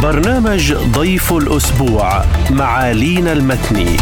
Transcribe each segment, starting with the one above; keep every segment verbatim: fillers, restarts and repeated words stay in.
برنامج ضيف الأسبوع مع لينا المتني.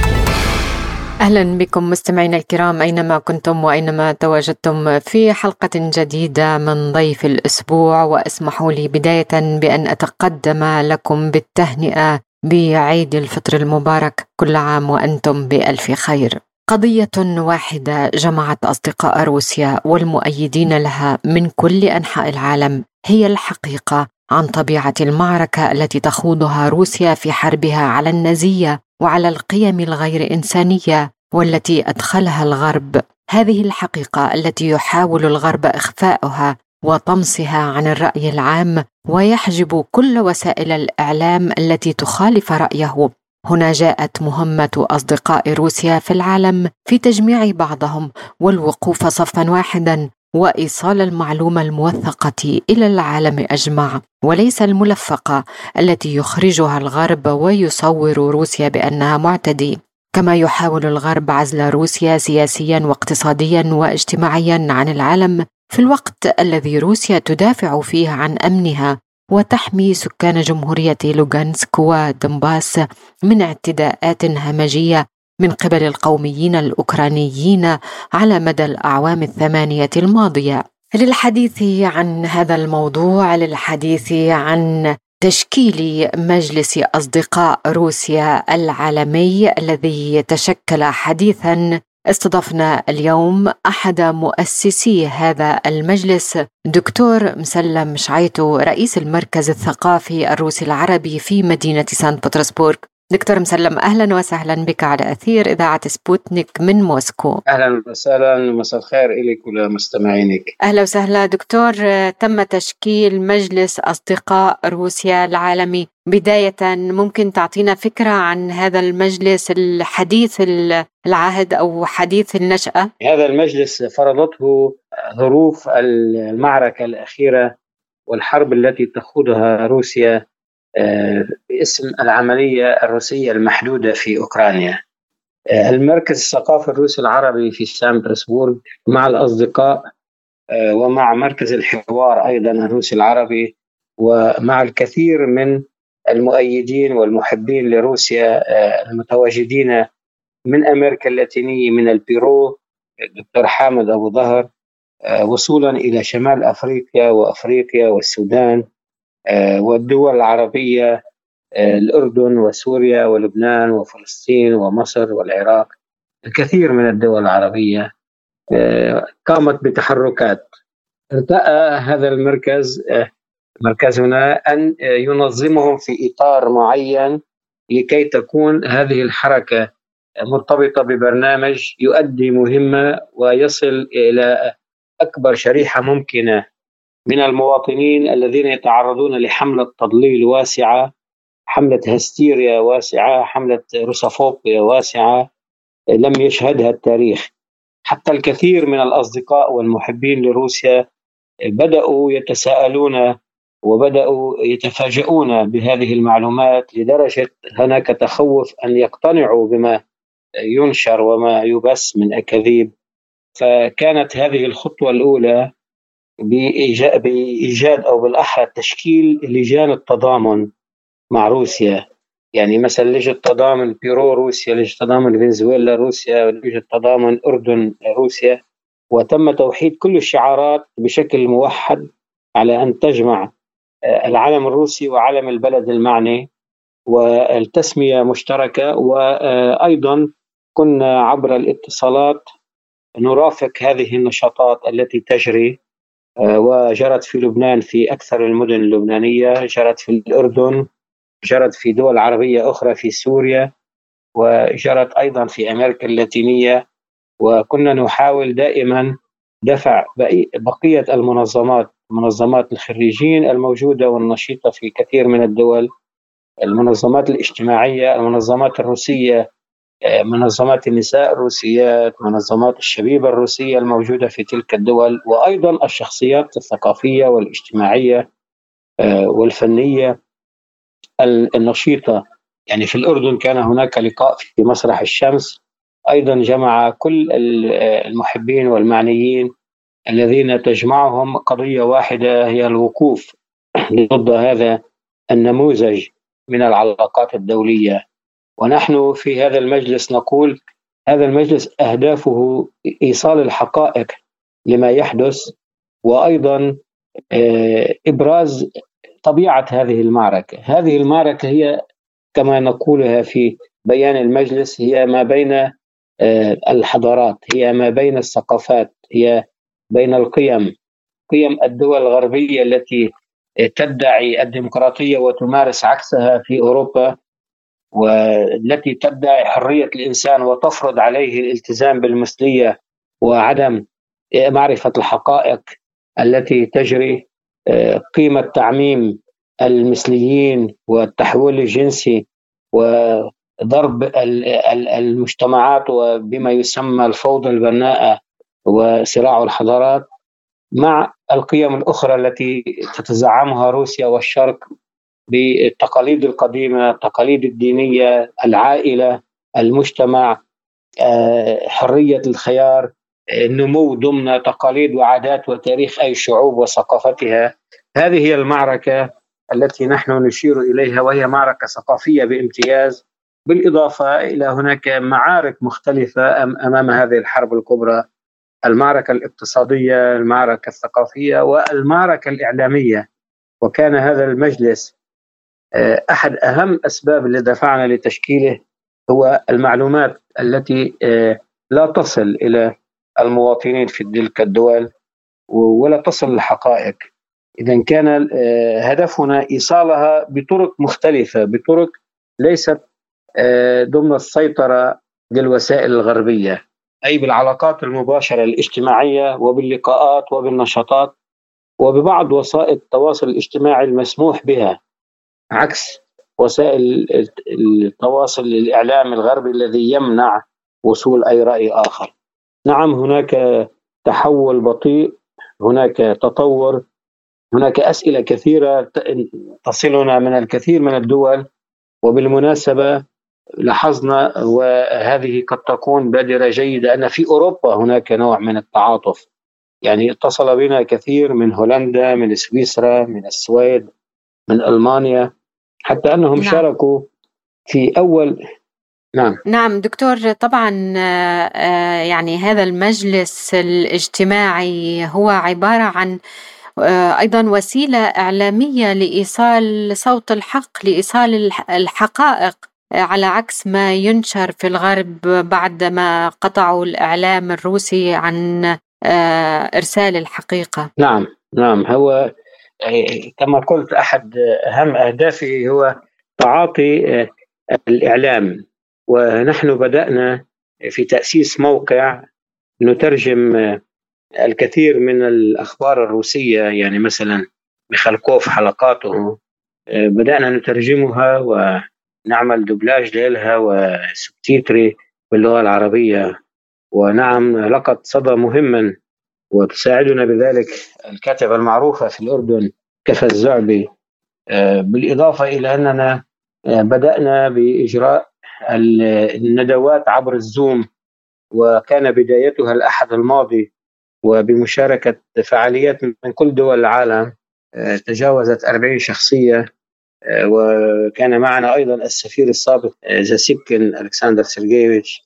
أهلا بكم مستمعينا الكرام أينما كنتم وأينما تواجدتم في حلقة جديدة من ضيف الأسبوع، واسمحوا لي بداية بأن أتقدم لكم بالتهنئة بعيد الفطر المبارك، كل عام وأنتم بألف خير. قضية واحدة جمعت أصدقاء روسيا والمؤيدين لها من كل أنحاء العالم، هي الحقيقة عن طبيعة المعركة التي تخوضها روسيا في حربها على النازية وعلى القيم الغير إنسانية والتي أدخلها الغرب. هذه الحقيقة التي يحاول الغرب إخفاؤها وطمسها عن الرأي العام ويحجب كل وسائل الإعلام التي تخالف رأيه. هنا جاءت مهمة أصدقاء روسيا في العالم في تجميع بعضهم والوقوف صفا واحدا وإيصال المعلومة الموثقة إلى العالم أجمع، وليس الملفقة التي يخرجها الغرب ويصور روسيا بأنها معتدي. كما يحاول الغرب عزل روسيا سياسيا واقتصاديا واجتماعيا عن العالم في الوقت الذي روسيا تدافع فيه عن أمنها وتحمي سكان جمهورية لوغانسك ودنباس من اعتداءات همجية من قبل القوميين الأوكرانيين على مدى الأعوام الثمانية الماضية. للحديث عن هذا الموضوع، للحديث عن تشكيل مجلس أصدقاء روسيا العالمي الذي تشكل حديثاً، استضفنا اليوم أحد مؤسسي هذا المجلس، دكتور مسلم شعيتو، رئيس المركز الثقافي الروسي العربي في مدينة سان بطرسبورغ. دكتور مسلم، أهلا وسهلا بك على أثير إذاعة سبوتنيك من موسكو. أهلا وسهلا، مساء الخير إليك ولمستمعينك. أهلا وسهلا دكتور. تم تشكيل مجلس أصدقاء روسيا العالمي، بداية ممكن تعطينا فكرة عن هذا المجلس الحديث العهد أو حديث النشأة؟ هذا المجلس فرضته ظروف المعركة الأخيرة والحرب التي تخوضها روسيا باسم العملية الروسية المحدودة في أوكرانيا. المركز الثقافي الروسي العربي في سان بطرسبورغ مع الأصدقاء ومع مركز الحوار أيضا الروسي العربي ومع الكثير من المؤيدين والمحبين لروسيا المتواجدين من أمريكا اللاتينية، من البيرو الدكتور حامد أبو ظهر، وصولا إلى شمال أفريقيا وأفريقيا والسودان والدول العربية، الأردن وسوريا ولبنان وفلسطين ومصر والعراق. الكثير من الدول العربية قامت بتحركات. ارتأى هذا المركز مركزنا أن ينظمهم في إطار معين لكي تكون هذه الحركة مرتبطة ببرنامج يؤدي مهمة ويصل إلى أكبر شريحة ممكنة من المواطنين الذين يتعرضون لحملة تضليل واسعة، حملة هستيريا واسعة، حملة روسوفوبيا واسعة لم يشهدها التاريخ. حتى الكثير من الأصدقاء والمحبين لروسيا بدأوا يتساءلون وبدأوا يتفاجؤون بهذه المعلومات، لدرجة هناك تخوف أن يقتنعوا بما ينشر وما يبث من أكاذيب. فكانت هذه الخطوة الأولى بإيجاد أو بالأحرى تشكيل لجان التضامن مع روسيا. يعني مثلا لجنة تضامن بيرو روسيا، لجنة تضامن فنزويلا روسيا، لجنة تضامن أردن روسيا، وتم توحيد كل الشعارات بشكل موحد على أن تجمع العلم الروسي وعلم البلد المعني، والتسمية مشتركة. وأيضا كنا عبر الاتصالات نرافق هذه النشاطات التي تجري وجرت في لبنان في أكثر المدن اللبنانية، جرت في الأردن، جرت في دول عربية أخرى في سوريا، وجرت أيضا في أمريكا اللاتينية. وكنا نحاول دائما دفع بقية المنظمات، منظمات الخريجين الموجودة والنشيطة في كثير من الدول، المنظمات الاجتماعية، المنظمات الروسية، منظمات النساء الروسيات، منظمات الشبيبة الروسية الموجودة في تلك الدول، وأيضا الشخصيات الثقافية والاجتماعية والفنية النشيطة. يعني في الأردن كان هناك لقاء في مسرح الشمس أيضا جمع كل المحبين والمعنيين الذين تجمعهم قضية واحدة، هي الوقوف ضد هذا النموذج من العلاقات الدولية. ونحن في هذا المجلس نقول هذا المجلس أهدافه إيصال الحقائق لما يحدث، وأيضا إبراز طبيعة هذه المعركة. هذه المعركة هي كما نقولها في بيان المجلس هي ما بين الحضارات، هي ما بين الثقافات، هي بين القيم، قيم الدول الغربية التي تدعي الديمقراطية وتمارس عكسها في أوروبا، والتي تدعي حرية الإنسان وتفرض عليه الالتزام بالمثلية وعدم معرفة الحقائق التي تجري، قيمة تعميم المثليين والتحويل الجنسي وضرب المجتمعات وبما يسمى الفوضى البناءة وصراع الحضارات، مع القيم الأخرى التي تتزعمها روسيا والشرق بالتقاليد القديمة، التقاليد الدينية، العائلة، المجتمع، حرية الخيار، النمو ضمن تقاليد وعادات وتاريخ أي شعوب وثقافتها. هذه هي المعركة التي نحن نشير إليها، وهي معركة ثقافية بامتياز، بالإضافة إلى هناك معارك مختلفة أمام هذه الحرب الكبرى: المعركة الاقتصادية، المعركة الثقافية، والمعركة الإعلامية. وكان هذا المجلس أحد أهم أسباب اللي دفعنا لتشكيله هو المعلومات التي لا تصل إلى المواطنين في تلك الدول ولا تصل للحقائق. إذن كان هدفنا إيصالها بطرق مختلفة، بطرق ليست ضمن السيطرة للوسائل الغربية، أي بالعلاقات المباشرة الاجتماعية وباللقاءات وبالنشاطات وببعض وسائل التواصل الاجتماعي المسموح بها، عكس وسائل التواصل الإعلام الغربي الذي يمنع وصول أي رأي آخر. نعم، هناك تحول بطيء، هناك تطور، هناك أسئلة كثيرة تصلنا من الكثير من الدول. وبالمناسبة لاحظنا، وهذه قد تكون بادرة جيدة، أن في أوروبا هناك نوع من التعاطف. يعني اتصل بنا كثير من هولندا، من سويسرا، من السويد، من ألمانيا، حتى أنهم نعم. شاركوا في أول نعم نعم دكتور. طبعا يعني هذا المجلس الاجتماعي هو عبارة عن أيضا وسيلة إعلامية لإيصال صوت الحق، لإيصال الحقائق، على عكس ما ينشر في الغرب بعدما قطعوا الإعلام الروسي عن إرسال الحقيقة. نعم نعم هو كما قلت أحد أهم أهدافه هو تعاطي الإعلام. ونحن بدأنا في تأسيس موقع نترجم الكثير من الأخبار الروسية، يعني مثلا ميخالكوف حلقاته بدأنا نترجمها ونعمل دوبلاج لها وسبتيتري باللغة العربية. ونعم لقد صدى مهما، وتساعدنا بذلك الكاتبة المعروفة في الأردن كفى الزعبي، بالإضافة إلى أننا بدأنا بإجراء الندوات عبر الزوم، وكان بدايتها الأحد الماضي، وبمشاركة فعاليات من كل دول العالم تجاوزت أربعين شخصية. وكان معنا أيضا السفير السابق زاسيبكين ألكسندر سيرجيفيتش،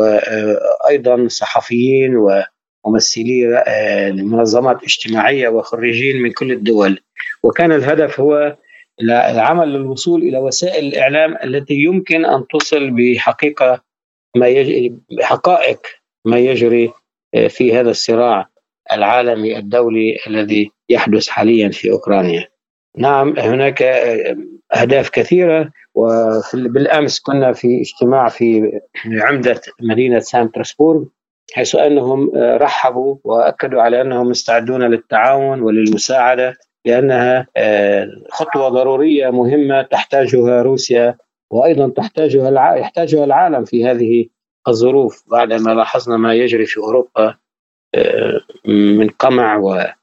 وأيضا صحفيين وممثلي منظمات اجتماعية وخريجين من كل الدول. وكان الهدف هو العمل للوصول إلى وسائل الإعلام التي يمكن أن تصل بحقيقة ما يجري بحقائق ما يجري في هذا الصراع العالمي الدولي الذي يحدث حاليا في أوكرانيا. نعم هناك أهداف كثيرة، وبالأمس كنا في اجتماع في عمدة مدينة سان بطرسبورغ، حيث أنهم رحبوا وأكدوا على أنهم مستعدون للتعاون وللمساعدة، لأنها خطوة ضرورية مهمة تحتاجها روسيا، وأيضا تحتاجها يحتاجها العالم في هذه الظروف، بعدما لاحظنا ما يجري في أوروبا من قمع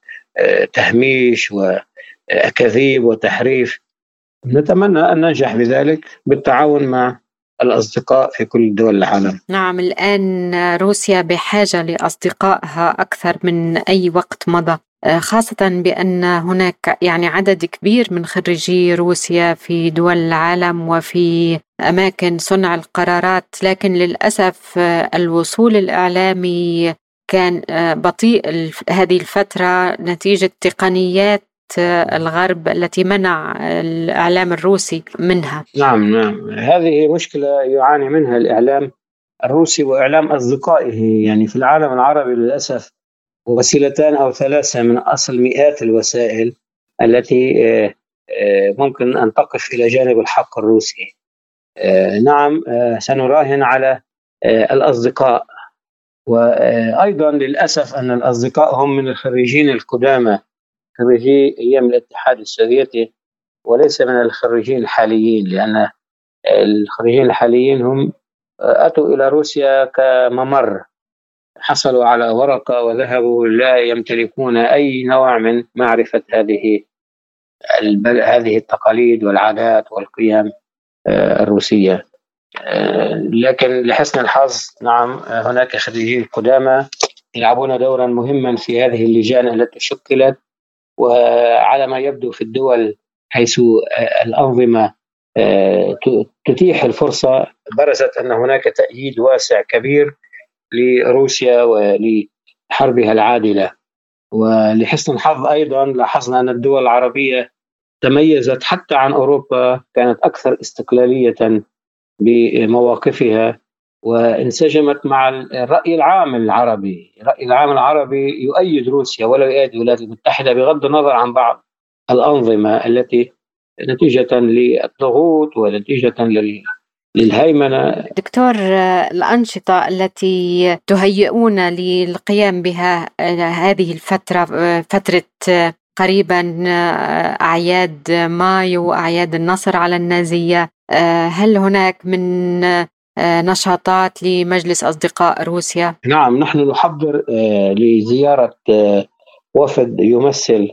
وتهميش وأكاذيب وتحريف. نتمنى أن ننجح بذلك بالتعاون مع الأصدقاء في كل دول العالم. نعم، الآن روسيا بحاجة لأصدقائها أكثر من أي وقت مضى. خاصة بأن هناك يعني عدد كبير من خريجي روسيا في دول العالم وفي أماكن صنع القرارات، لكن للأسف الوصول الإعلامي كان بطيء هذه الفترة نتيجة تقنيات الغرب التي منع الإعلام الروسي منها. نعم نعم هذه مشكلة يعاني منها الإعلام الروسي وإعلام أصدقائه. يعني في العالم العربي للأسف وسيلتان أو ثلاثة من أصل مئات الوسائل التي ممكن أن تقف إلى جانب الحق الروسي. نعم سنراهن على الأصدقاء، وأيضا للأسف أن الأصدقاء هم من الخريجين القدامى، خريجي أيام الاتحاد السوفيتي، وليس من الخريجين الحاليين، لأن الخريجين الحاليين هم أتوا إلى روسيا كممر، حصلوا على ورقة وذهبوا، لا يمتلكون أي نوع من معرفة هذه هذه التقاليد والعادات والقيم الروسية. لكن لحسن الحظ نعم هناك خريجين قدامى يلعبون دورا مهما في هذه اللجان التي شكلت، وعلى ما يبدو في الدول حيث الأنظمة تتيح الفرصة برزت أن هناك تأييد واسع كبير لروسيا ولحربها العادلة. ولحسن الحظ أيضا لاحظنا أن الدول العربية تميزت حتى عن أوروبا، كانت أكثر استقلالية بمواقفها وانسجمت مع الرأي العام العربي. الرأي العام العربي يؤيد روسيا ولا يؤيد الولايات المتحدة بغض النظر عن بعض الأنظمة التي نتيجة للضغوط ونتيجة للهيمنة. دكتور، الأنشطة التي تهيئون للقيام بها هذه الفترة، فترة قريبا أعياد مايو وأعياد النصر على النازية، هل هناك من نشاطات لمجلس أصدقاء روسيا؟ نعم نحن نحضر لزيارة وفد يمثل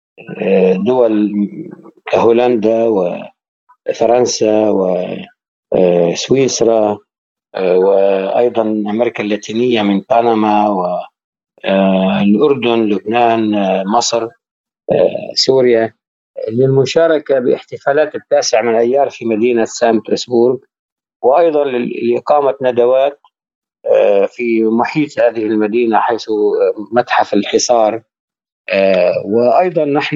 دول كهولندا وفرنسا وسويسرا وأيضا أمريكا اللاتينية من بنما والأردن، لبنان، مصر، سوريا، للمشاركة باحتفالات التاسع من أيار في مدينة سان بطرسبورغ، وأيضا لإقامة ندوات في محيط هذه المدينة حيث متحف الحصار. وأيضا نحن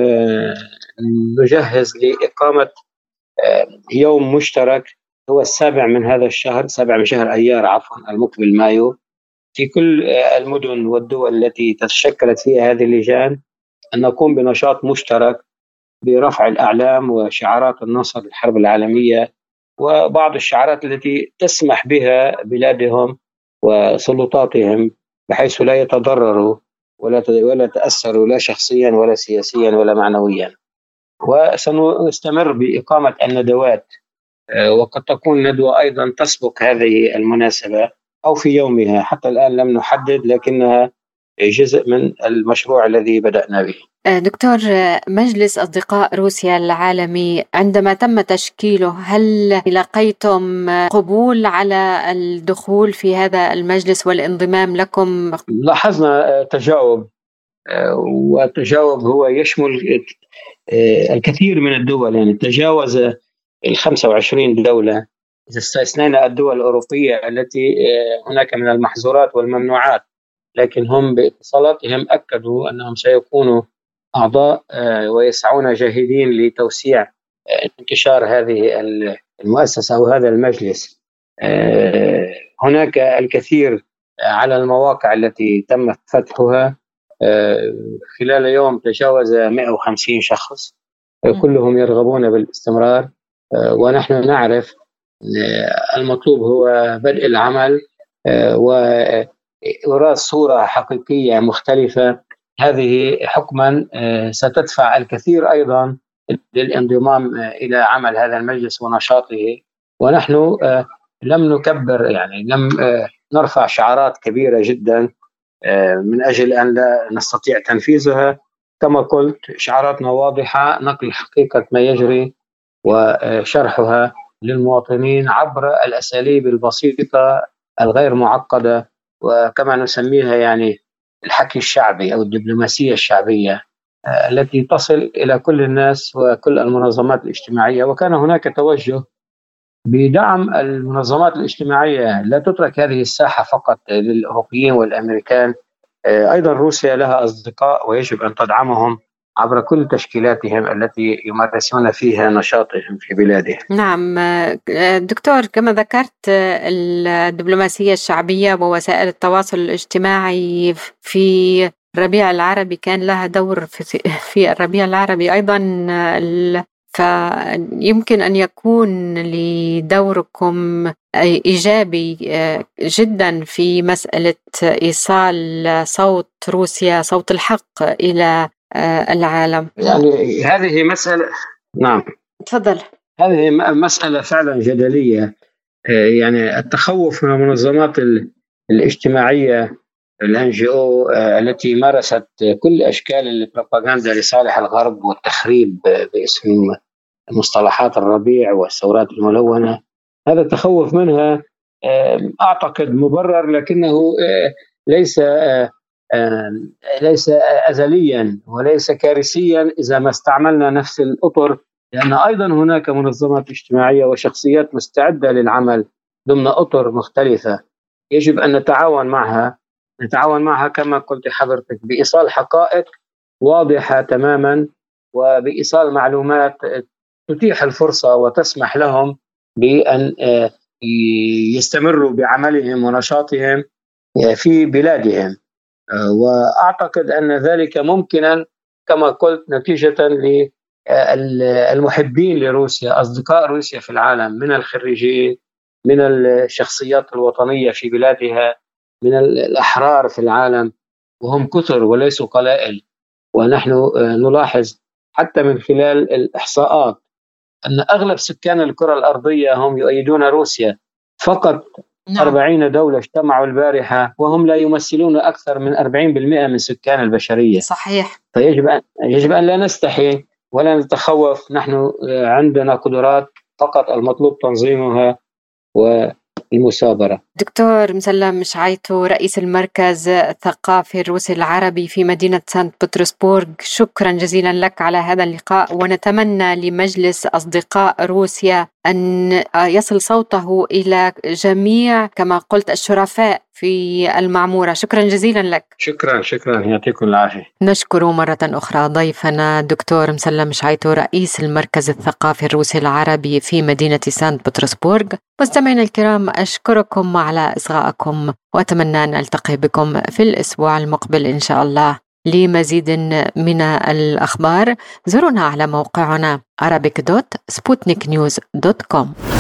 نجهز لإقامة يوم مشترك هو السابع من هذا الشهر، سابع من شهر أيار عفوا المقبل مايو، في كل المدن والدول التي تشكلت فيها هذه اللجان، أن نقوم بنشاط مشترك برفع الأعلام وشعارات النصر للحرب العالمية وبعض الشعارات التي تسمح بها بلادهم وسلطاتهم بحيث لا يتضرروا ولا ولا تأثروا لا شخصيا ولا سياسيا ولا معنويا. وسنستمر بإقامة الندوات، وقد تكون ندوة أيضا تسبق هذه المناسبة أو في يومها، حتى الآن لم نحدد، لكنها جزء من المشروع الذي بدأنا به. دكتور، مجلس أصدقاء روسيا العالمي عندما تم تشكيله هل لقيتم قبول على الدخول في هذا المجلس والانضمام لكم؟ لاحظنا تجاوب، والتجاوب هو يشمل الكثير من الدول، يعني تجاوز الخمسة وعشرين دولة إذا استثنينا الدول الأوروبية التي هناك من المحظورات والممنوعات، لكن هم باتصالاتهم أكدوا أنهم سيكونوا أعضاء ويسعون جاهدين لتوسيع انتشار هذه المؤسسة أو هذا المجلس. هناك الكثير على المواقع التي تم فتحها، خلال يوم تجاوز مئة وخمسين شخص، كلهم يرغبون بالاستمرار، ونحن نعرف المطلوب هو بدء العمل وإراء صورة حقيقية مختلفة. هذه حكما ستدفع الكثير أيضا للانضمام إلى عمل هذا المجلس ونشاطه. ونحن لم نكبر، يعني لم نرفع شعارات كبيرة جدا من أجل أن لا نستطيع تنفيذها. كما قلت شعاراتنا واضحة، نقل حقيقة ما يجري وشرحها للمواطنين عبر الأساليب البسيطة الغير معقدة، وكما نسميها يعني الحكي الشعبي أو الدبلوماسية الشعبية التي تصل إلى كل الناس وكل المنظمات الاجتماعية. وكان هناك توجه بدعم المنظمات الاجتماعية، لا تترك هذه الساحة فقط للأوروبيين والأمريكان، أيضا روسيا لها أصدقاء ويجب أن تدعمهم عبر كل تشكيلاتهم التي يمارسون فيها نشاطهم في بلادهم. نعم دكتور، كما ذكرت الدبلوماسية الشعبية ووسائل التواصل الاجتماعي في الربيع العربي كان لها دور في الربيع العربي أيضا، فيمكن أن يكون لدوركم إيجابي جدا في مسألة إيصال صوت روسيا، صوت الحق إلى العالم. يعني هذه مسألة، نعم تفضل. هذه مسألة فعلا جدلية. يعني التخوف من المنظمات الاجتماعية الان جي او التي مارست كل اشكال البروباغندا لصالح الغرب والتخريب باسم مصطلحات الربيع والثورات الملونة، هذا التخوف منها اعتقد مبرر، لكنه ليس ليس ازليا وليس كارثيا اذا ما استعملنا نفس الاطر، لان ايضا هناك منظمات اجتماعية وشخصيات مستعدة للعمل ضمن اطر مختلفة يجب ان نتعاون معها نتعاون معها كما قلت حضرتك بإيصال حقائق واضحة تماما وبإيصال معلومات تتيح الفرصة وتسمح لهم بأن يستمروا بعملهم ونشاطهم في بلادهم. وأعتقد أن ذلك ممكنا كما قلت نتيجة للمحبين لروسيا، أصدقاء روسيا في العالم، من الخريجين، من الشخصيات الوطنية في بلادها، من الأحرار في العالم، وهم كثر وليسوا قلائل. ونحن نلاحظ حتى من خلال الإحصاءات أن أغلب سكان الكرة الأرضية هم يؤيدون روسيا. فقط نعم. أربعين دولة اجتمعوا البارحة وهم لا يمثلون أكثر من أربعين بالمئة من سكان البشرية. صحيح. فيجب أن, يجب أن لا نستحي ولا نتخوف. نحن عندنا قدرات، فقط المطلوب تنظيمها والمثابرة. دكتور مسلم شعيتو، رئيس المركز الثقافي الروسي العربي في مدينة سانت بطرسبورغ، شكرا جزيلا لك على هذا اللقاء، ونتمنى لمجلس أصدقاء روسيا أن يصل صوته إلى جميع كما قلت الشرفاء في المعمورة. شكرا جزيلا لك. شكرا شكرا يعطيكم العافية. نشكر مرة أخرى ضيفنا دكتور مسلم شعيتو، رئيس المركز الثقافي الروسي العربي في مدينة سانت بطرسبورغ. مستمعينا الكرام، أشكركم على إصغائكم وأتمنى أن ألتقي بكم في الأسبوع المقبل إن شاء الله لمزيد من الأخبار. زورونا على موقعنا arabic دوت سبوتنيك نيوز دوت كوم.